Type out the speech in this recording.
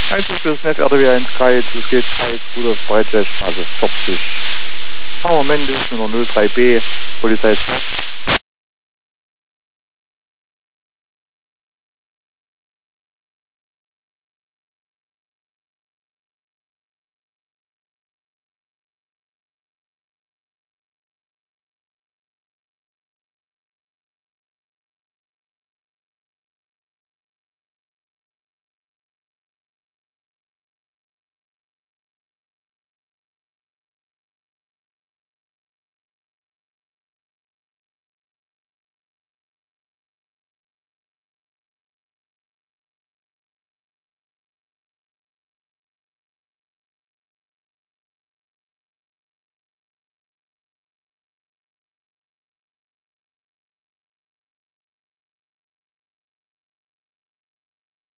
Einzug bis Net RTW 1 Kite, es geht Kite, Rudolf Breitscheid, Straße 40. Hammer männlich, Nummer 03B, Polizei 2.